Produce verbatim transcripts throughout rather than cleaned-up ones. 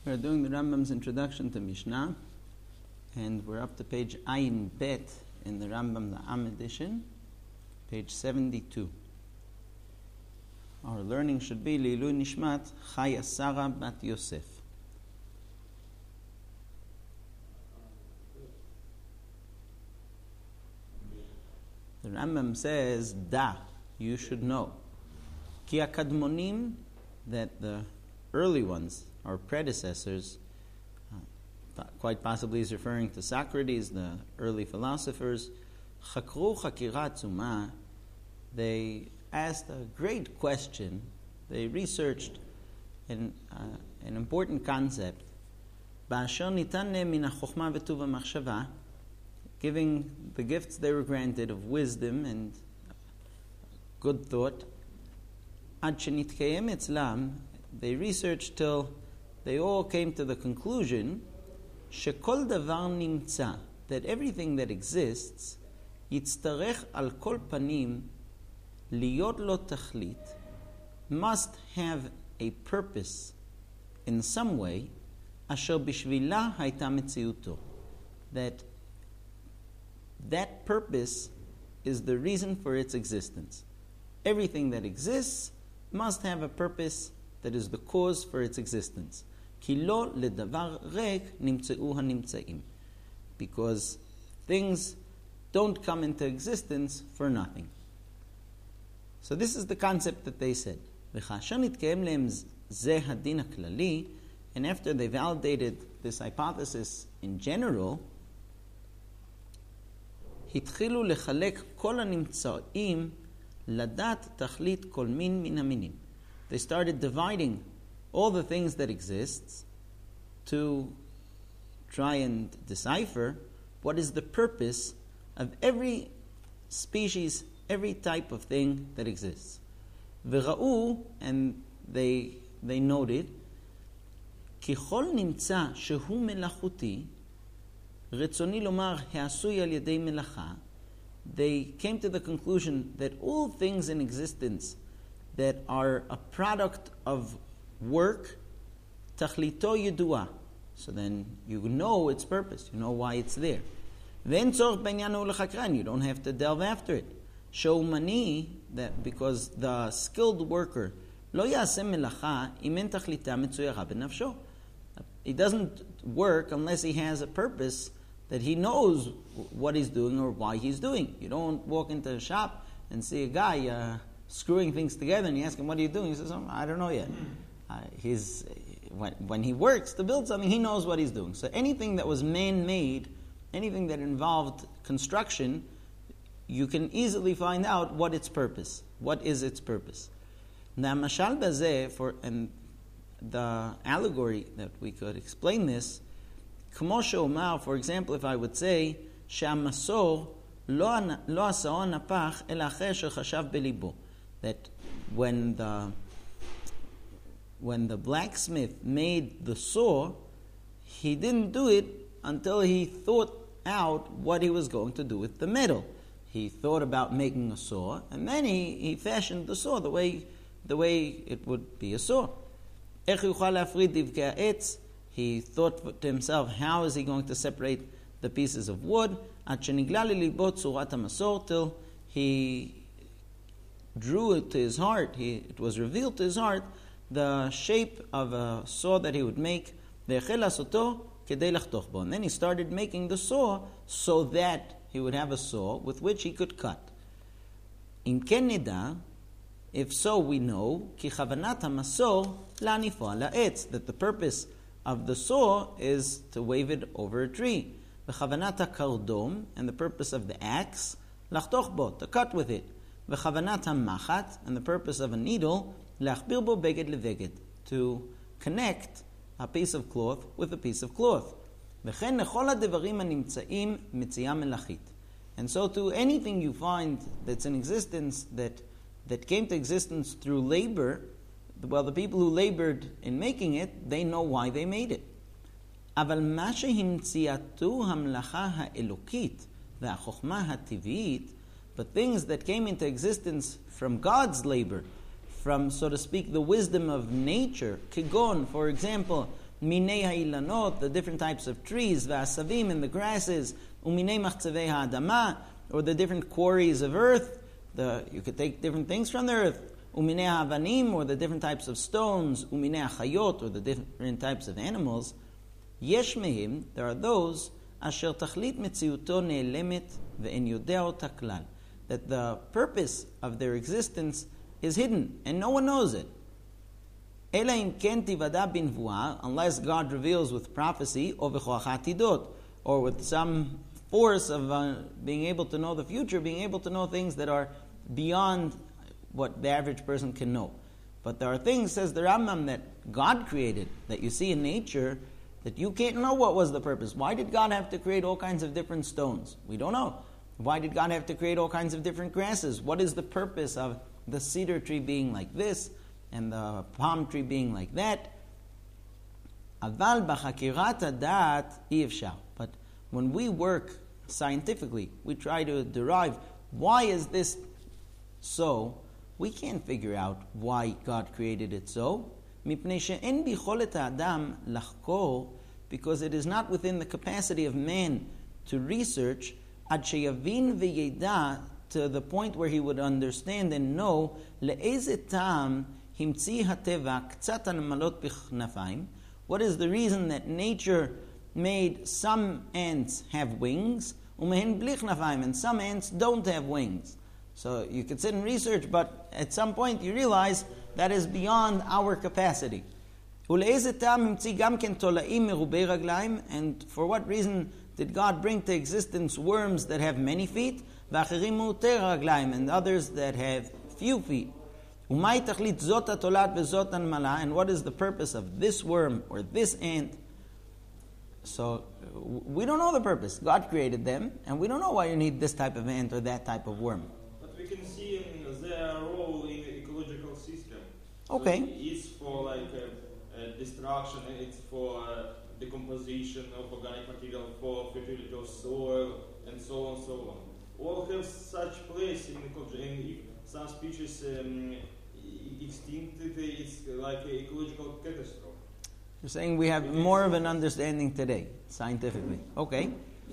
We're doing the Rambam's introduction to Mishnah, and we're up to page Ayin Bet in the Rambam, the Am edition, page seventy-two. Our learning should be Lilu Nishmat Chaya Sarah Bat Yosef. The Rambam says, Da, you should know. Ki akadmonim, that the early ones, our predecessors, uh, quite possibly is referring to Socrates, the early philosophers, chakru chakira tzuma, they asked a great question, they researched an, uh, an important concept, ba'asher nitan lehem min hachokma v'tuv ha'machshava, giving the gifts they were granted of wisdom and good thought, ad shenitkayem etzlam, they researched till they all came to the conclusion shekol davar nimtza, that everything that exists yitztarech al kol panim liyot lo tachlit, must have a purpose in some way, asher bishvila hayta metziuto, that that purpose is the reason for its existence. Everything that exists must have a purpose that is the cause for its existence. Ki lo ledavar rek nimtzeu hanimtzeim, because things don't come into existence for nothing. So this is the concept that they said. V'chasher nitkeim lehem zeh hadin haklali, and after they validated this hypothesis in general, התחילו לחלק כל הנמצאים לדעת תכלית כל מין מן המינים. They started dividing all the things that exist to try and decipher what is the purpose of every species, every type of thing that exists. וראו, and they, they noted, ככל נמצא שהוא מלאכותי, רצוני לומר, העשוי על ידי מלאכה, they came to the conclusion that all things in existence that are a product of work, תכליתו ידועה. So then you know its purpose, you know why it's there. ואין צורך בעניין הוא לחקרן, you don't have to delve after it. שאומני, that because the skilled worker לא יעשה מלאכה אם אין תכליתה מצוירה בנפשו. He doesn't work unless he has a purpose that he knows what he's doing or why he's doing. You don't walk into a shop and see a guy uh, screwing things together and you ask him, what are you doing? He says, oh, I don't know yet. Uh, he's, when, when he works to build something, he knows what he's doing. So anything that was man-made, anything that involved construction, you can easily find out what its purpose. What is its purpose? Now, mashal bazeh, for and the allegory that we could explain this, כמו שאומר, for example, if I would say, שהמסור לא עשאו הנפח, אלא אחרי שחשב בליבו. That when the, when the blacksmith made the saw, he didn't do it until he thought out what he was going to do with the metal. He thought about making a saw, and then he, he fashioned the saw the way, the way it would be a saw. איך יוכל להפריד דבקי העץ? He thought to himself, how is he going to separate the pieces of wood? עד שנגלה לליבו צורת המסור, till he drew it to his heart, he, it was revealed to his heart, the shape of a saw that he would make. והחל לעשותו כדי לחתוך בו. And then he started making the saw so that he would have a saw with which he could cut. אם כן נדע, if so, we know כי כוונת המסור להניפו על העץ, that the purpose of the saw is to wave it over a tree. וכוונת הקרדום, and the purpose of the axe, לחתוך בו, to cut with it. וכוונת המחט, and the purpose of a needle, להחביר בו בגד לבגד, to connect a piece of cloth with a piece of cloth. וכן לכל הדברים הנמצאים מציאה מלאכית. And so to anything you find that's in existence that that came to existence through labor, well, the people who labored in making it, they know why they made it. אבל מה שהמציאתו המלאכה האלוקית והחוכמה הטבעית, but things that came into existence from God's labor, from, so to speak, the wisdom of nature, kigon, for example, minei ha'ilanot, the different types of trees, v'asavim, and the grasses, uminei machzavei ha'adama, or the different quarries of earth. The, you could take different things from the earth. Uminei ha'avanim, or the different types of stones. Uminei ha'chayot, or the different types of animals. Yesh mehim, there are those, asher tachlit metziuto ne'elemet ve'en yodea ota klal, that the purpose of their existence is hidden, and no one knows it. Ela im ken tivada binvuah, unless God reveals with prophecy, or v'choach hatidot, or with some force of uh, being able to know the future, being able to know things that are beyond what the average person can know. But there are things, says the Rambam, that God created, that you see in nature, that you can't know what was the purpose. Why did God have to create all kinds of different stones? We don't know. Why did God have to create all kinds of different grasses? What is the purpose of the cedar tree being like this and the palm tree being like that? Aval b'chakirat hadat i'efshar. But when we work scientifically, we try to derive why is this so, we can't figure out why God created it so. Mipnei she'en bicholet ha'adam lachkor, because it is not within the capacity of man to research ad sheyavin v'yeda, to the point where he would understand and know le'eze ta'am himtzi hateva k'tzat ha'nemalot b'chnafayim. What is the reason that nature made some ants have wings, umehen bli chnafayim, and some ants don't have wings? So you could sit and research, but at some point you realize that is beyond our capacity. And for what reason did God bring to existence worms that have many feet, and others that have few feet? And what is the purpose of this worm or this ant? So we don't know the purpose. God created them, and we don't know why you need this type of ant or that type of worm. We can see their role in the ecological system. Okay. So it's for like uh, uh, destruction, it's for uh, decomposition of organic material, for fertility of soil, and so on, so on. All have such place in ecology. And if some species um, extinct, it's like an ecological catastrophe. You're saying we have more of an understanding today, scientifically. Okay.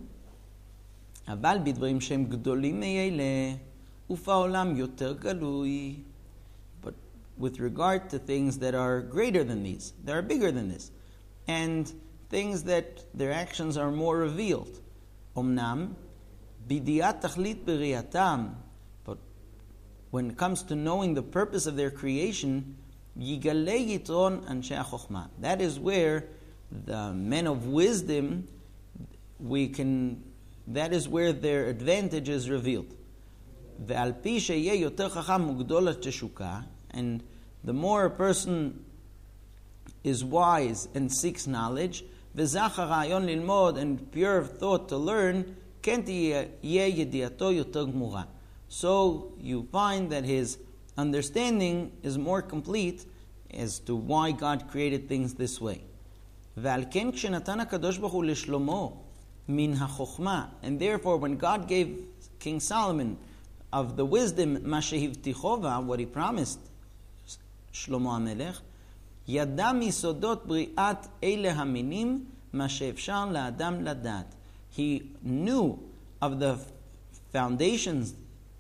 אבל בדברים שהם גדולים מאלה, ופעולם יותר גלוי. But with regard to things that are greater than these, that are bigger than this, and things that their actions are more revealed. אומנם, בידיעת תכלית בראייתם, but when it comes to knowing the purpose of their creation, יגלה יתרון אנשי החוכמה. That is where the men of wisdom, we can, that is where their advantage is revealed. ועל פי שיהיה יותר חכם וגדול התשוקה, and the more a person is wise and seeks knowledge, וזך הרעיון ללמוד, and pure of thought to learn, כן תהיה ידיעתו יותר גמורה. So you find that his understanding is more complete as to why God created things this way. ועל כן כשנתן הקדוש ברוך הוא לשלמה מן החוכמה, and therefore when God gave King Solomon of the wisdom, מה שהבטיחו, what he promised שלמה המלך, ידע מיסודות בריאת אלה המינים מה שאפשר לאדם לדעת. He knew of the foundations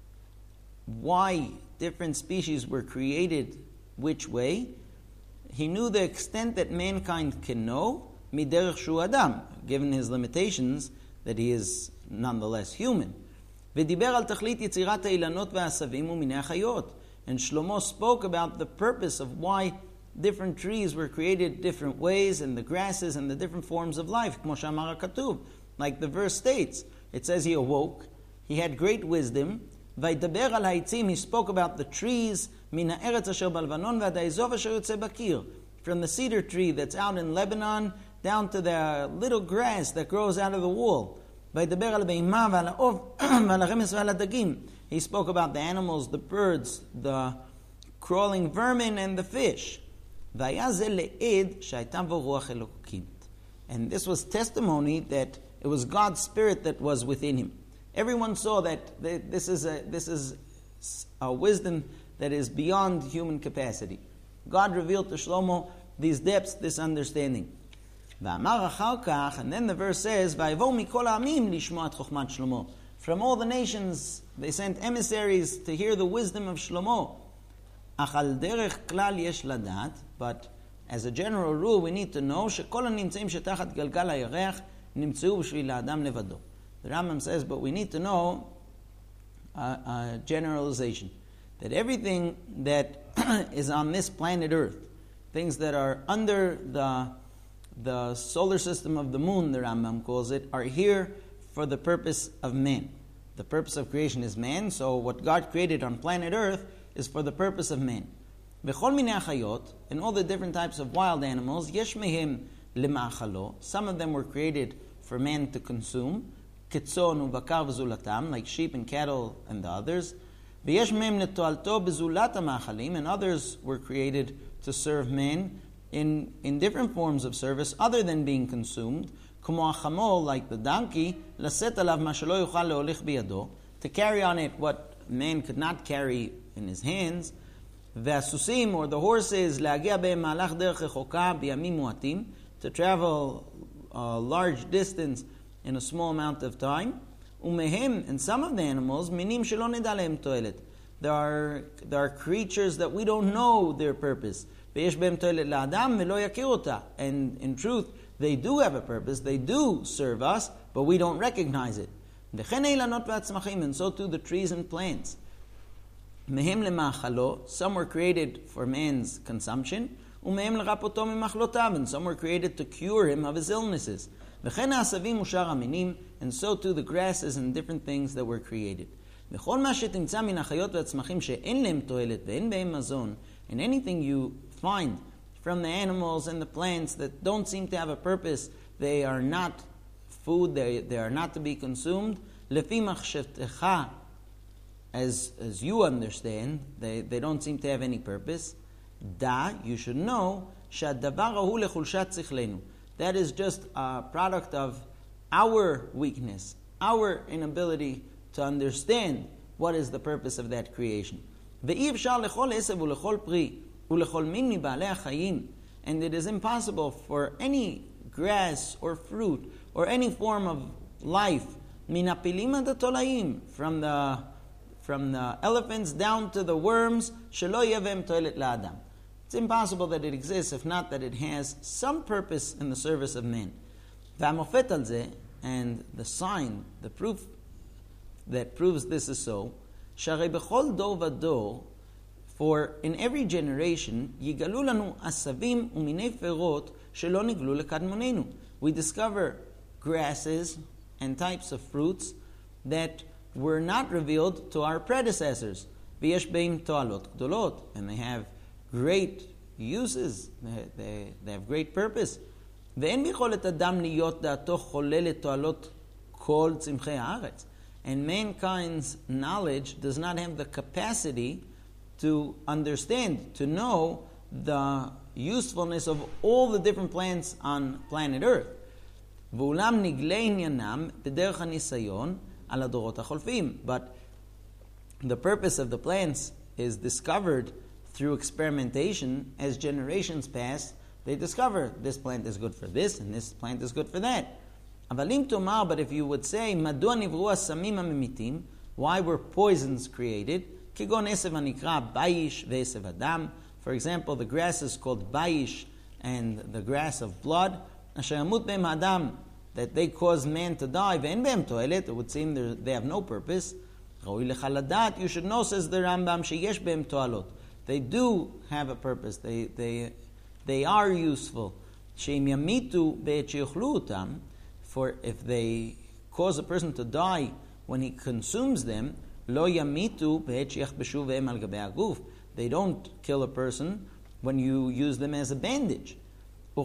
why different species were created which way. He knew the extent that mankind can know, miderech shu adam, given his limitations, that he is nonetheless human. ודיבר על תכלית יצירת האילנות והעשבים ומיני החיות. And Shlomo spoke about the purpose of why different trees were created different ways, and the grasses and the different forms of life. כמו שאמר הכתוב, like the verse states, it says he awoke, he had great wisdom, וידבר על העצים, he spoke about the trees, מן הארץ אשר בלבנון ועד האזוב אשר יוצא בקיר, from the cedar tree that's out in Lebanon down to the little grass that grows out of the wall. וידבר על בהמה ועל העוף ועל הרמס ועל הדגים. He spoke about the animals, the birds, the crawling vermin, and the fish. והיה זה לעד שהייתה בו רוח אלוקית. And this was testimony that it was God's spirit that was within him. Everyone saw that this is a, this is a wisdom that is beyond human capacity. God revealed to Shlomo these depths, this understanding. ואמר אחר כך, and then the verse says, ויבואו מכל העמים לשמוע את חוכמת שלמה. From all the nations, they sent emissaries to hear the wisdom of Shlomo. אך על דרך כלל יש לדעת, but as a general rule, we need to know שכל הנמצאים שתחת גלגל הירח נמצאו בשביל האדם לבדו. The Rambam says, but we need to know a, a generalization. That everything that is on this planet Earth, things that are under the, the solar system of the moon, the Rambam calls it, are here for the purpose of man. The purpose of creation is man, so what God created on planet Earth is for the purpose of man. V'chol minei achayot, and all the different types of wild animals, yesh mehem lema'achalo, some of them were created for man to consume, ketzon u'bakar v'zulatam, like sheep and cattle and the others. V'yesh mehem letoalto b'zulat ha'ma'achalim, and others were created to serve man in, in different forms of service other than being consumed. Como achamol, like the donkey, laset alav ma shelo yuchal leolich biyado, to carry on it what man could not carry in his hands. Ve'asusim, or the horses, le'agia be'em malach derech rechoka b'yamim muatim, to travel a large distance in a small amount of time. Umehem, and some of the animals, minim shelo neda lehem toilet. There are there are creatures that we don't know their purpose. Ve'yesh be'em toilet la'adam ve'lo yakir ota. And in truth, they do have a purpose, they do serve us, but we don't recognize it. And so too the trees and plants. Some were created for man's consumption, and some were created to cure him of his illnesses. And so too the grasses and different things that were created. And anything you find from the animals and the plants that don't seem to have a purpose, they are not food, they, they are not to be consumed. As, as you understand, they, they don't seem to have any purpose. Da, you should know, that is just a product of our weakness, our inability to understand what is the purpose of that creation. And it is impossible for any grass or fruit or any form of life, from the from the elephants down to the worms, it's impossible that it exists, if not that it has some purpose in the service of men. And the sign, the proof that proves this is so, for in every generation, we discover grasses and types of fruits that were not revealed to our predecessors. And they have great uses, they, they, they have great purpose. And mankind's knowledge does not have the capacity to understand, to know the usefulness of all the different plants on planet Earth. But the purpose of the plants is discovered through experimentation. As generations pass, they discover this plant is good for this and this plant is good for that. But if you would say, why were poisons created? For example, the grass is called bayish and the grass of blood, that they cause man to die, it would seem they have no purpose. You should know, says the Rambam, they do have a purpose, they, they, they are useful. For if they cause a person to die when he consumes them, they don't kill a person when you use them as a bandage. And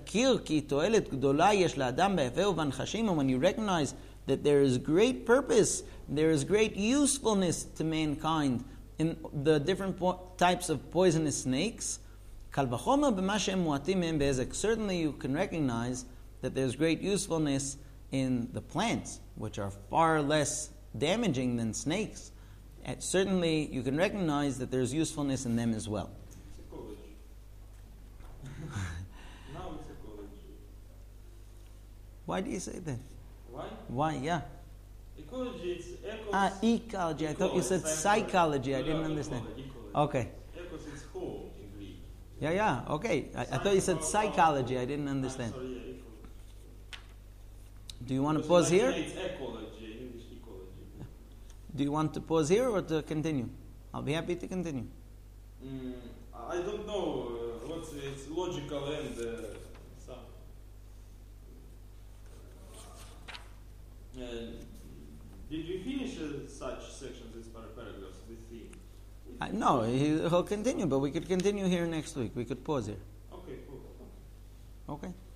when you recognize that there is great purpose, there is great usefulness to mankind in the different po- types of poisonous snakes, certainly you can recognize that there's great usefulness in the plants, which are far less damaging than snakes. And certainly you can recognize that there's usefulness in them as well. Why do you say that? Why? Why? Yeah. Ecology, it's ecos. Ah, ecology. I thought you said Ecology. psychology. I No, didn't no, understand. ecology, ecology. Okay. Ecos is home in Greek. Yeah, yeah. Okay. I, I thought you said psychology. I didn't understand. I'm sorry, yeah, ecology. Do you want to Because pause in here? Latin It's ecology, English ecology. Do you want to pause here or to continue? I'll be happy to continue. Mm, I don't know uh, what's its logical end. Uh, some. Uh, did you finish uh, such sections, these par- paragraphs, this theme? I, no, he, he'll continue, but we could continue here next week. We could pause here. Okay, cool. Okay?